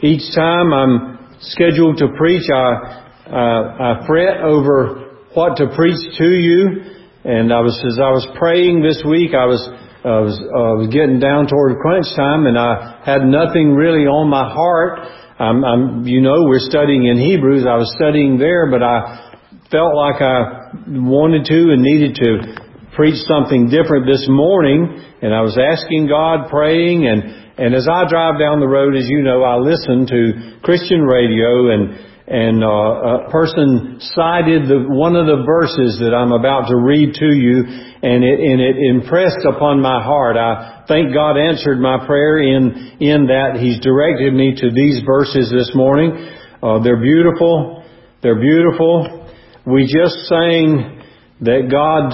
Each time I'm scheduled to preach, I fret over what to preach to you. And as I was praying this week, I was getting down toward crunch time, and I had nothing really on my heart. We're studying in Hebrews. I was studying there, but I felt like I wanted to and needed to preach something different this morning. And I was asking God, praying, and as I drive down the road, as you know, I listen to Christian radio, and a person cited one of the verses that I'm about to read to you, and it impressed upon my heart. I think God answered my prayer in that He's directed me to these verses this morning. They're beautiful. They're beautiful. We just sang that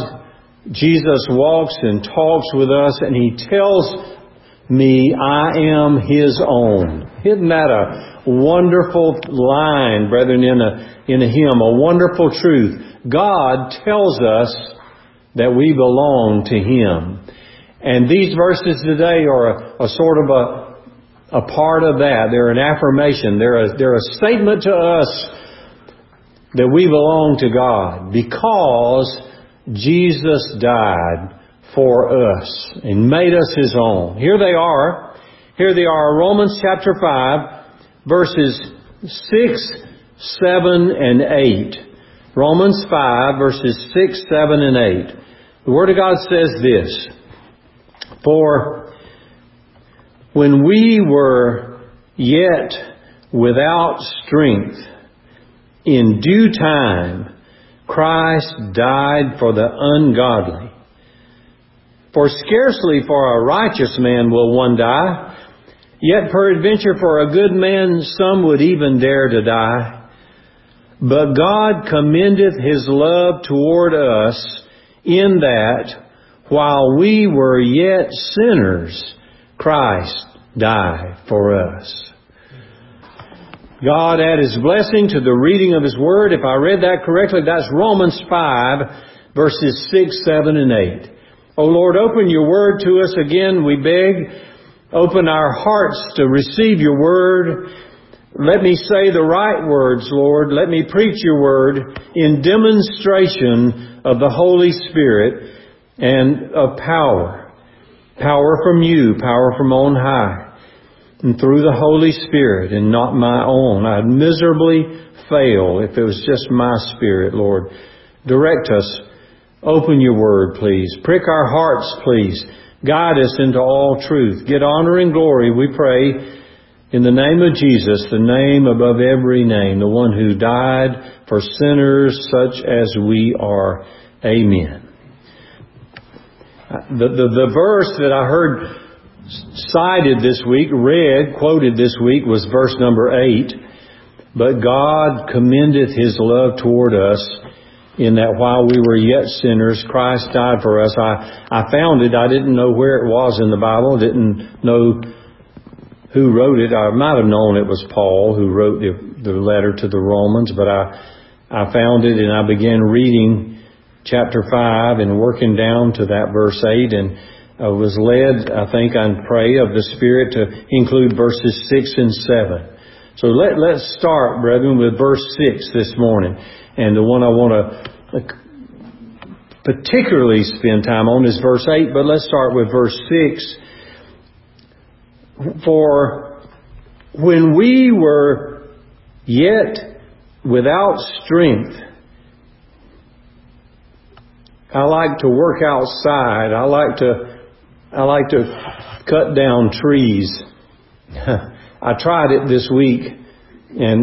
Jesus walks and talks with us, and He tells me I am His own. Isn't that a wonderful line, brethren, in a hymn, a wonderful truth? God tells us that we belong to Him. And these verses today are a sort of a part of that. They're an affirmation. They're a statement to us that we belong to God because Jesus died for us and made us His own. Here they are. Romans chapter 5, verses 6, 7, and 8. Romans 5, verses 6, 7, and 8. The Word of God says this: For when we were yet without strength, in due time Christ died for the ungodly. For scarcely for a righteous man will one die, yet peradventure for a good man some would even dare to die. But God commendeth His love toward us, in that while we were yet sinners, Christ died for us. God add His blessing to the reading of His Word. If I read that correctly, that's Romans 5, verses 6, 7, and 8. Oh Lord, open Your Word to us again, we beg. Open our hearts to receive Your Word. Let me say the right words, Lord. Let me preach Your Word in demonstration of the Holy Spirit and of power. Power from You, power from on high. And through the Holy Spirit and not my own. I'd miserably fail if it was just my spirit, Lord. Direct us. Open Your Word, please. Prick our hearts, please. Guide us into all truth. Get honor and glory, we pray, in the name of Jesus, the name above every name, the one who died for sinners such as we are. Amen. The verse that I heard cited this week, quoted this week, was verse number 8. But God commendeth His love toward us, in that while we were yet sinners, Christ died for us. I found it. I didn't know where it was in the Bible. Didn't know who wrote it. I might have known it was Paul who wrote the letter to the Romans, but I found it and I began reading chapter 5 and working down to that verse 8, and I was led, I think, and pray of the Spirit to include verses 6 and 7. So let's start, brethren, with verse 6 this morning. And the one I want to particularly spend time on is verse 8, but let's start with verse 6. For when we were yet without strength, I like to work outside. I like to cut down trees. I tried it this week, and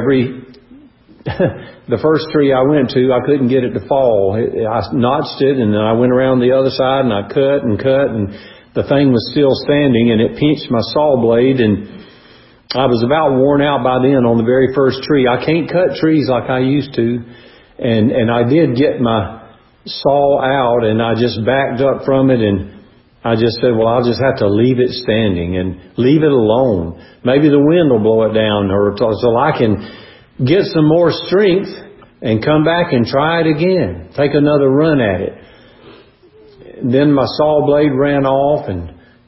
the first tree I went to, I couldn't get it to fall. I notched it, and then I went around the other side, and I cut, and the thing was still standing, and it pinched my saw blade, and I was about worn out by then on the very first tree. I can't cut trees like I used to, and I did get my saw out, and I just backed up from it, and I just said, well, I'll just have to leave it standing and leave it alone. Maybe the wind will blow it down, or so I can get some more strength and come back and try it again. Take another run at it. Then my saw blade ran off, and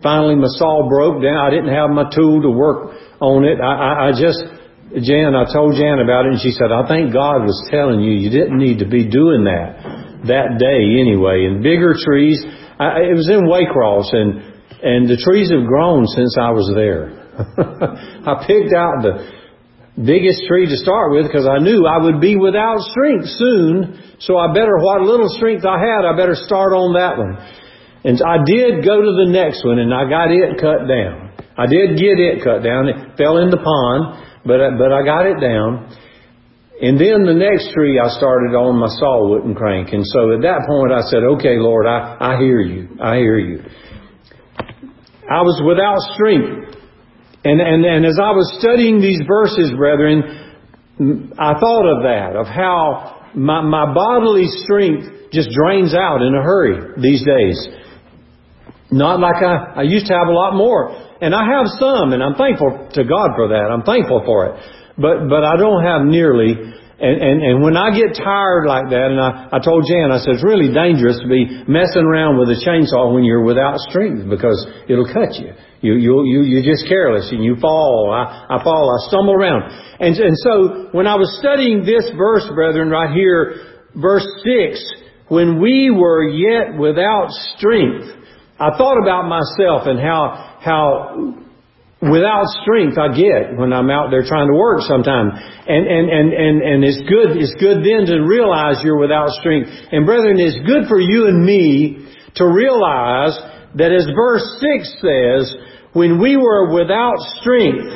finally my saw broke down. I didn't have my tool to work on it. I told Jan about it, and she said, I think God was telling you didn't need to be doing that day anyway. And bigger trees, it was in Waycross, and the trees have grown since I was there. I picked out the biggest tree to start with because I knew I would be without strength soon. So what little strength I had, I better start on that one. And I did go to the next one, and I got it cut down. I did get it cut down. It fell in the pond, but I got it down. And then the next tree I started on, my saw wouldn't crank. And so at that point I said, okay, Lord, I hear you. I hear you. I was without strength. And as I was studying these verses, brethren, I thought of that, of how my bodily strength just drains out in a hurry these days. Not like I used to have a lot more. And I have some, and I'm thankful to God for that. I'm thankful for it. But I don't have nearly. And when I get tired like that, and I told Jan, I said, it's really dangerous to be messing around with a chainsaw when you're without strength, because it'll cut you. You're just careless and you fall. I fall. I stumble around. And so when I was studying this verse, brethren, right here, verse 6, when we were yet without strength, I thought about myself and how without strength I get when I'm out there trying to work sometime. And it's good then to realize you're without strength. And brethren, it's good for you and me to realize that, as verse 6 says, when we were without strength,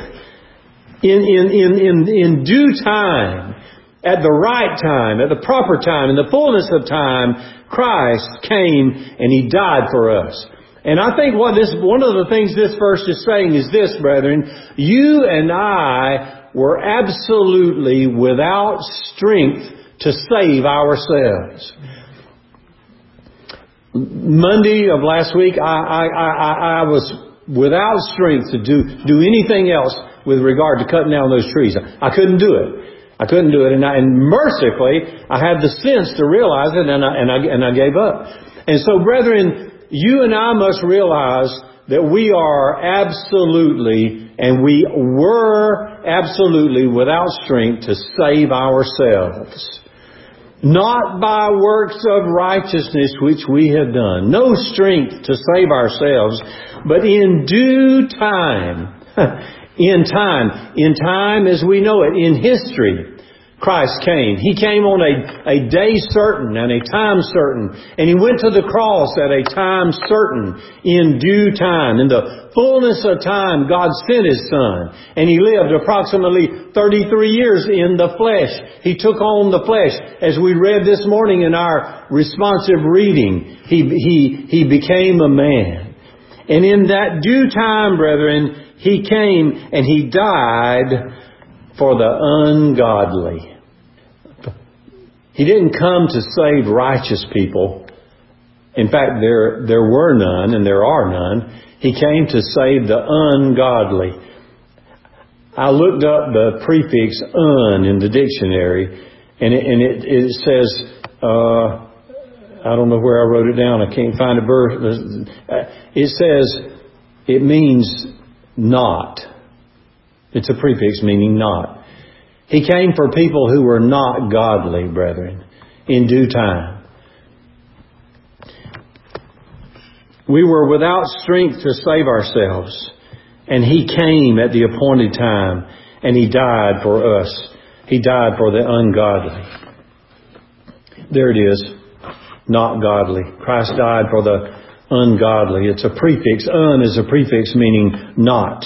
in due time, at the right time, at the proper time, in the fullness of time, Christ came and He died for us. And I think one of the things this verse is saying is this, brethren: you and I were absolutely without strength to save ourselves. Monday of last week, I was without strength to do anything else with regard to cutting down those trees. I couldn't do it. And mercifully, I had the sense to realize it, and I gave up. And so, brethren, you and I must realize that we are absolutely, and we were absolutely without strength to save ourselves. Not by works of righteousness which we have done. No strength to save ourselves, but in due time, in time as we know it, in history, Christ came. He came on a day certain and a time certain. And He went to the cross at a time certain, in due time. In the fullness of time, God sent His Son. And He lived approximately 33 years in the flesh. He took on the flesh. As we read this morning in our responsive reading, He became a man. And in that due time, brethren, He came and He died for the ungodly. He didn't come to save righteous people. In fact, there were none, and there are none. He came to save the ungodly. I looked up the prefix "un" in the dictionary, and it says, I don't know where I wrote it down. I can't find a verse. It says it means not. It's a prefix meaning not. He came for people who were not godly, brethren, in due time. We were without strength to save ourselves, and He came at the appointed time, and He died for us. He died for the ungodly. There it is, not godly. Christ died for the ungodly. It's a prefix. Un is a prefix meaning not.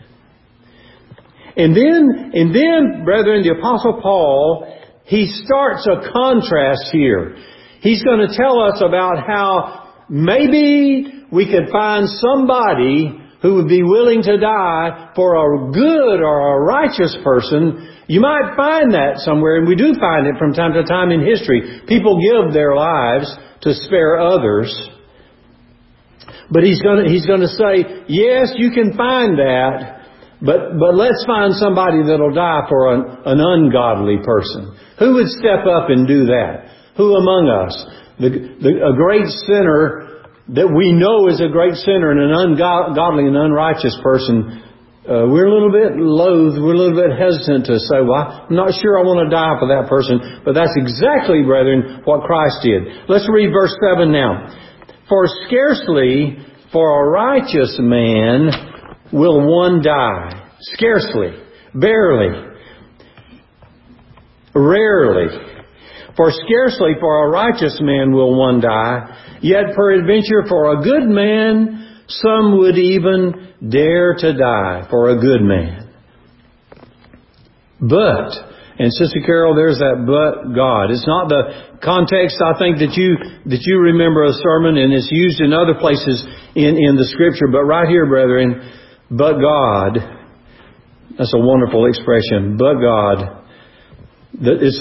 And then, brethren, the Apostle Paul, he starts a contrast here. He's going to tell us about how maybe we could find somebody who would be willing to die for a good or a righteous person. You might find that somewhere, and we do find it from time to time in history. People give their lives to spare others. But he's going to say, yes, you can find that. But let's find somebody that'll die for an ungodly person. Who would step up and do that? Who among us? A great sinner that we know is a great sinner and an ungodly and unrighteous person, we're a little bit loath, we're a little bit hesitant to say, well, I'm not sure I want to die for that person. But that's exactly, brethren, what Christ did. Let's read verse 7 now. For scarcely for a righteous man will one die. Scarcely. Barely. Rarely. For scarcely for a righteous man will one die. Yet peradventure for a good man some would even dare to die for a good man. But, and Sister Carol, there's that but God. It's not the context, I think, that you remember a sermon, and it's used in other places in the Scripture. But right here, brethren, but God. That's a wonderful expression. But God. It's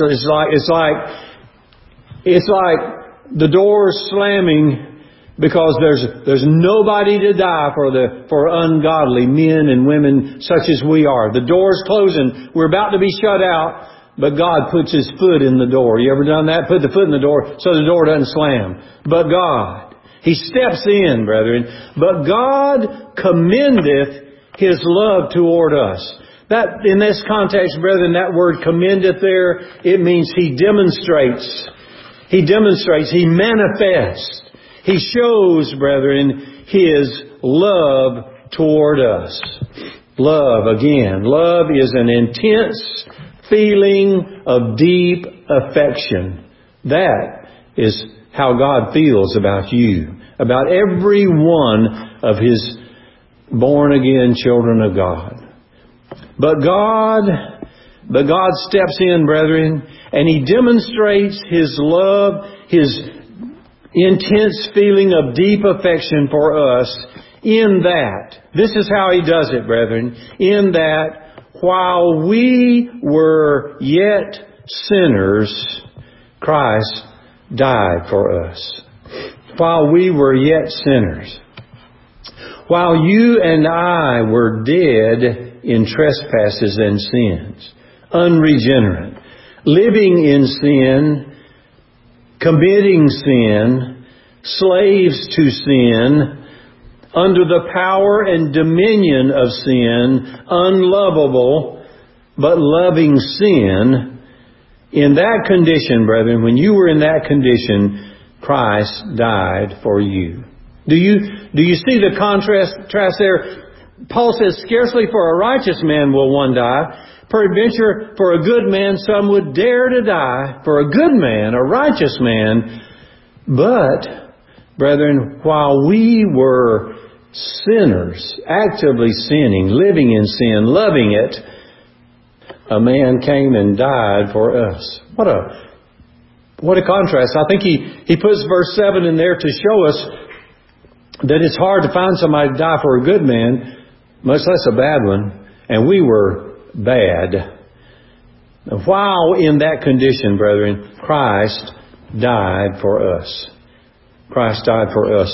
like the doors slamming because there's nobody to die for ungodly men and women such as we are. The door's closing. We're about to be shut out, but God puts His foot in the door. You ever done that? Put the foot in the door so the door doesn't slam. But God, He steps in, brethren. But God commendeth His love toward us. That, in this context, brethren, that word commendeth there, it means He demonstrates. He demonstrates. He manifests. He shows, brethren, His love toward us. Love, again. Love is an intense feeling of deep affection. That is how God feels about you, about every one of His born-again children of God. But God steps in, brethren, and He demonstrates His love, His intense feeling of deep affection for us in that. This is how He does it, brethren. In that, while we were yet sinners, Christ died for us. While we were yet sinners. While you and I were dead in trespasses and sins, unregenerate, living in sin, committing sin, slaves to sin, under the power and dominion of sin, unlovable, but loving sin. In that condition, brethren, when you were in that condition, Christ died for you. Do you see the contrast there? Paul says, scarcely for a righteous man will one die. Peradventure, for a good man, some would dare to die. For a good man, a righteous man. But, brethren, while we were sinners, actively sinning, living in sin, loving it, a man came and died for us. What a contrast. I think he puts verse 7 in there to show us that it's hard to find somebody to die for a good man, much less a bad one. And we were bad. While in that condition, brethren, Christ died for us. Christ died for us.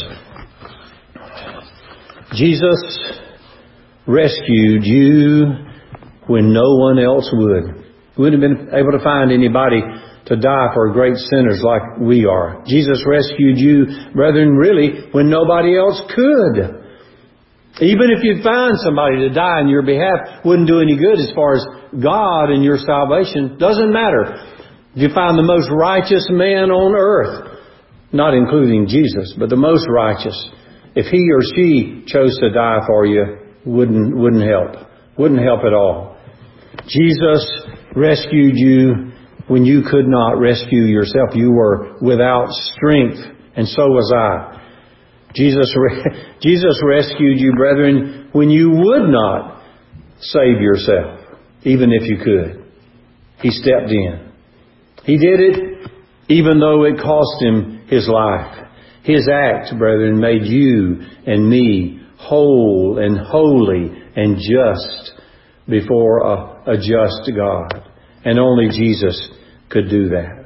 Jesus rescued you when no one else would. We wouldn't have been able to find anybody to die for great sinners like we are. Jesus rescued you, brethren, really, when nobody else could. Even if you'd find somebody to die on your behalf, wouldn't do any good as far as God and your salvation. Doesn't matter. If you find the most righteous man on earth, not including Jesus, but the most righteous, if he or she chose to die for you, wouldn't help. Wouldn't help at all. Jesus rescued you when you could not rescue yourself. You were without strength, and so was I. Jesus rescued you, brethren, when you would not save yourself, even if you could. He stepped in. He did it even though it cost Him His life. His act, brethren, made you and me whole and holy and just before a just God. And only Jesus could do that.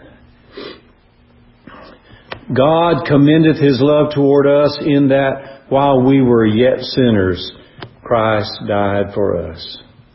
God commendeth His love toward us in that while we were yet sinners, Christ died for us.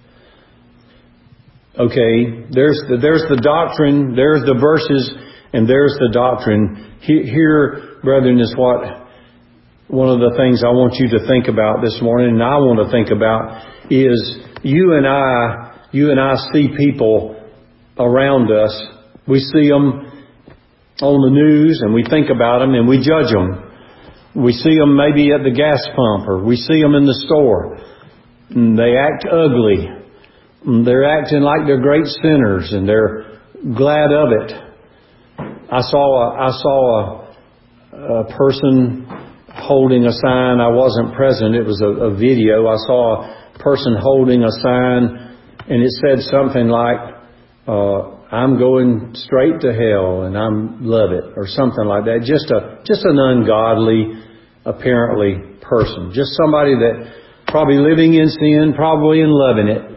Okay, there's the doctrine, there's the verses, and there's the doctrine. Here, brethren, is what one of the things I want you to think about this morning, and I want to think about, is you and I see people around us. We see them on the news, and we think about them, and we judge them. We see them maybe at the gas pump, or we see them in the store. And they act ugly. And they're acting like they're great sinners, and they're glad of it. I saw a person holding a sign. I wasn't present. It was a video. I saw a person holding a sign, and it said something like, I'm going straight to hell and I love it, or something like that. Just an ungodly, apparently, person. Just somebody that probably living in sin, probably in loving it.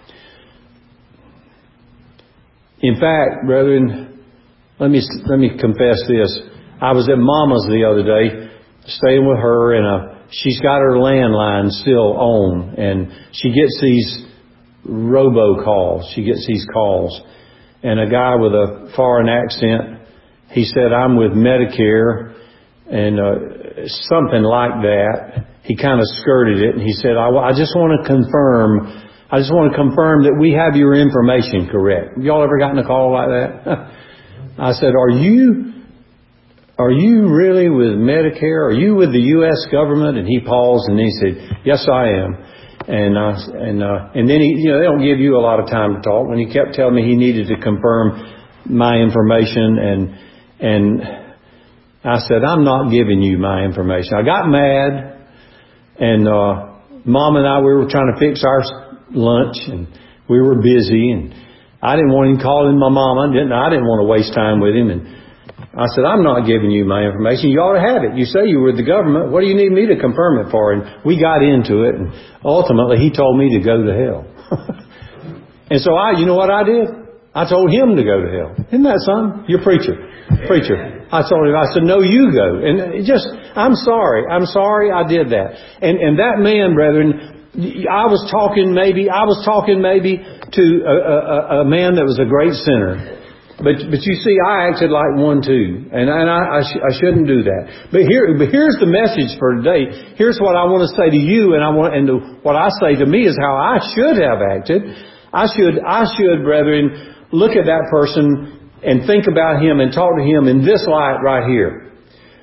In fact, brethren, let me confess this. I was at Mama's the other day, staying with her, and she's got her landline still on, and she gets these robocalls. She gets these calls. And a guy with a foreign accent, he said, I'm with Medicare, and something like that. He kind of skirted it, and he said, I just want to confirm that we have your information correct. Y'all ever gotten a call like that? I said, Are you really with Medicare? Are you with the U.S. government? And he paused, and he said, yes, I am. And then he, they don't give you a lot of time to talk. When he kept telling me he needed to confirm my information, and I said, I'm not giving you my information. I got mad, and Mom and I, we were trying to fix our lunch, and we were busy, and I didn't want him calling my mama. I didn't want to waste time with him, and I said, I'm not giving you my information. You ought to have it. You say you were with the government. What do you need me to confirm it for? And we got into it, and ultimately he told me to go to hell. And so you know what I did? I told him to go to hell. Isn't that something? You're preacher. I told him, I said, no, you go. And I'm sorry I did that. And that man, brethren, I was talking maybe to a man that was a great sinner. But you see, I acted like one too, and I shouldn't do that. But here's the message for today. Here's what I want to say to you, and what I say to me is how I should have acted. I should, brethren, look at that person and think about him and talk to him in this light right here.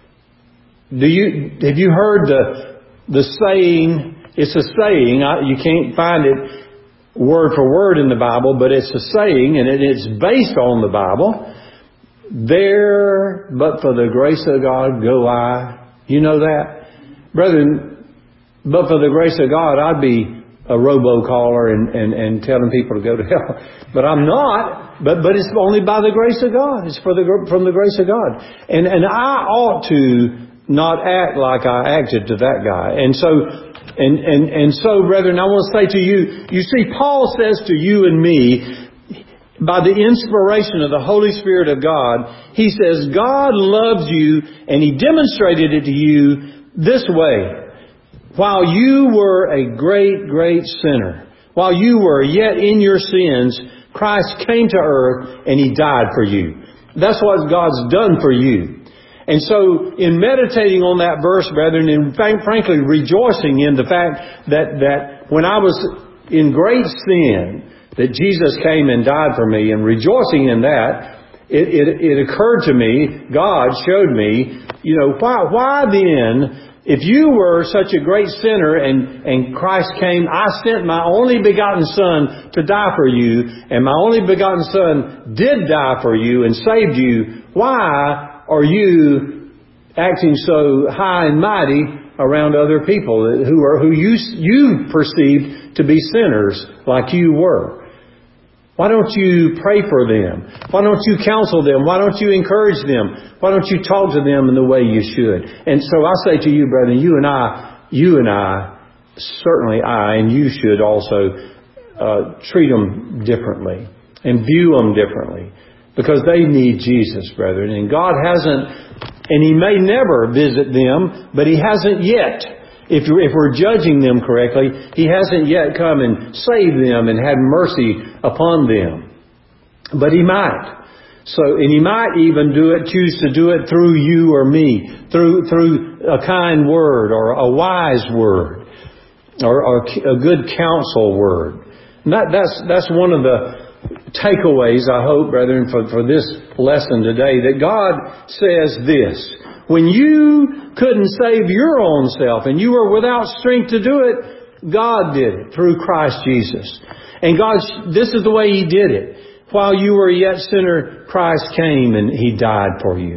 Have you heard the saying? It's a saying. You can't find it word for word in the Bible, but it's a saying, and it's based on the Bible. There, but for the grace of God, go I. You know that? Brethren, but for the grace of God, I'd be a robocaller and telling people to go to hell. But I'm not. But it's only by the grace of God. It's from the grace of God. And I ought to not act like I acted to that guy. And so, brethren, I want to say to you, you see, Paul says to you and me, by the inspiration of the Holy Spirit of God, he says, God loves you, and he demonstrated it to you this way. While you were a great, great sinner, while you were yet in your sins, Christ came to earth and he died for you. That's what God's done for you. And so, in meditating on that verse, brethren, and frankly rejoicing in the fact that when I was in great sin, that Jesus came and died for me, and rejoicing in that, it occurred to me, God showed me, why then, if you were such a great sinner and Christ came, I sent my only begotten Son to die for you, and my only begotten Son did die for you and saved you, why are you acting so high and mighty around other people who you perceived to be sinners like you were? Why don't you pray for them? Why don't you counsel them? Why don't you encourage them? Why don't you talk to them in the way you should? And so I say to you, brethren, you and I, certainly I, and you should also treat them differently and view them differently. Because they need Jesus, brethren. And God hasn't, and he may never visit them, but he hasn't yet. If we're judging them correctly, he hasn't yet come and saved them and had mercy upon them. But he might. And He might even choose to do it through you or me, through a kind word or a wise word or a good counsel word. And that's one of the takeaways, I hope, brethren, for this lesson today, that God says this: when you couldn't save your own self and you were without strength to do it, God did it through Christ Jesus. And this is the way He did it. While you were yet sinner, Christ came and He died for you.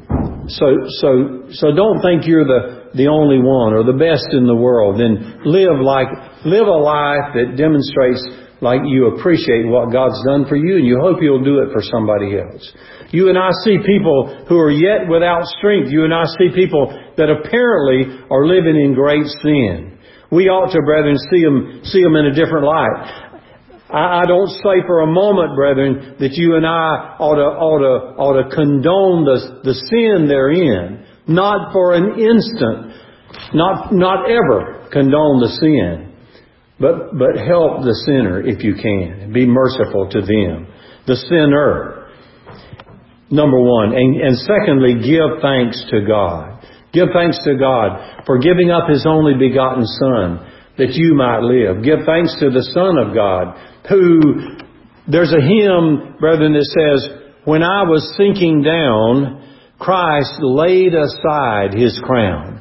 So don't think you're the only one or the best in the world. Then live a life that demonstrates like you appreciate what God's done for you, and you hope He'll do it for somebody else. You and I see people who are yet without strength. You and I see people that apparently are living in great sin. We ought to, brethren, see them in a different light. I don't say for a moment, brethren, that you and I ought to condone the sin they're in. Not for an instant. Not ever condone the sin. But help the sinner if you can. Be merciful to them. The sinner. Number one. And secondly, give thanks to God. Give thanks to God for giving up His only begotten Son that you might live. Give thanks to the Son of God, who, there's a hymn, brethren, that says, when I was sinking down, Christ laid aside His crown.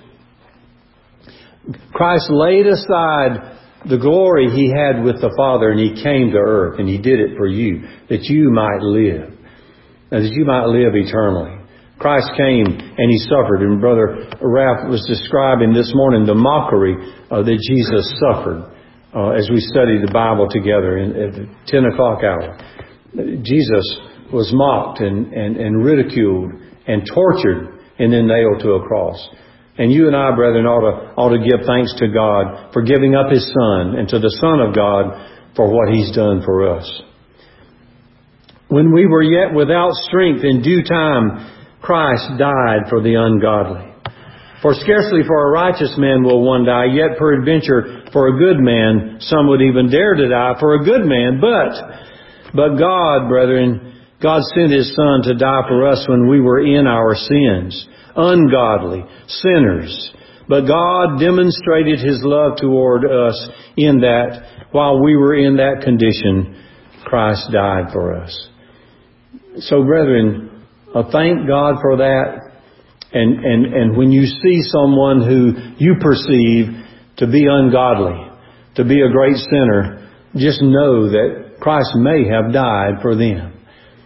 Christ laid aside the glory He had with the Father, and He came to earth, and He did it for you, that you might live, and that you might live eternally. Christ came and He suffered, and Brother Ralph was describing this morning the mockery that Jesus suffered as we studied the Bible together at the 10 o'clock hour. Jesus was mocked and ridiculed and tortured and then nailed to a cross. And you and I, brethren, ought to give thanks to God for giving up His Son, and to the Son of God for what He's done for us. When we were yet without strength, in due time Christ died for the ungodly. For scarcely for a righteous man will one die, yet peradventure for a good man some would even dare to die for a good man. But God, brethren, God sent His Son to die for us when we were in our sins, ungodly, sinners. But God demonstrated His love toward us in that while we were in that condition, Christ died for us. So, brethren, thank God for that. And when you see someone who you perceive to be ungodly, to be a great sinner, just know that Christ may have died for them.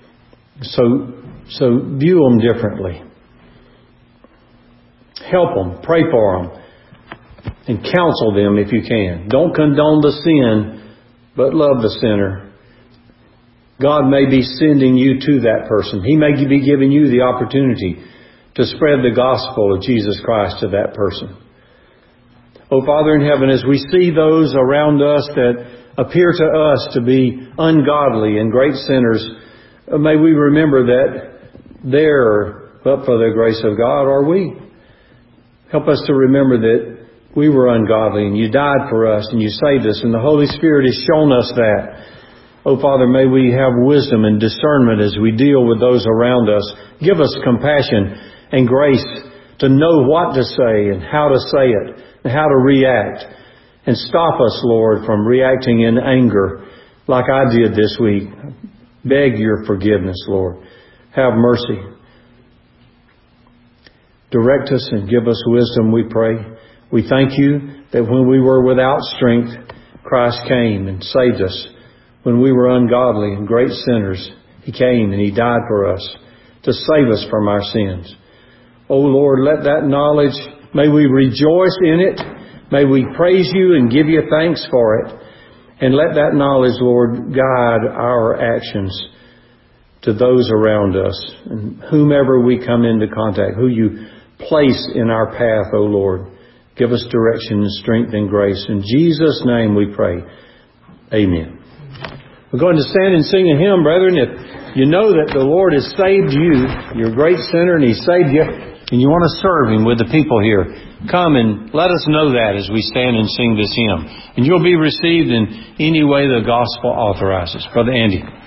So view them differently. Help them, pray for them, and counsel them if you can. Don't condone the sin, but love the sinner. God may be sending you to that person. He may be giving you the opportunity to spread the gospel of Jesus Christ to that person. Oh, Father in heaven, as we see those around us that appear to us to be ungodly and great sinners, may we remember that they're, but for the grace of God, are we. Help us to remember that we were ungodly and You died for us and You saved us, and the Holy Spirit has shown us that. Oh, Father, may we have wisdom and discernment as we deal with those around us. Give us compassion and grace to know what to say and how to say it and how to react. And stop us, Lord, from reacting in anger like I did this week. Beg Your forgiveness, Lord. Have mercy. Direct us and give us wisdom, we pray. We thank You that when we were without strength, Christ came and saved us. When we were ungodly and great sinners, He came and He died for us to save us from our sins. Oh Lord, let that knowledge, may we rejoice in it. May we praise You and give You thanks for it. And let that knowledge, Lord, guide our actions to those around us and whomever we come into contact, who You place in our path, oh Lord. Give us direction and strength and grace. In Jesus' name we pray. Amen. We're going to stand and sing a hymn, brethren. If you know that the Lord has saved you, you're a great sinner and He saved you, and you want to serve Him with the people here, come and let us know that as we stand and sing this hymn. And you'll be received in any way the gospel authorizes. Brother Andy.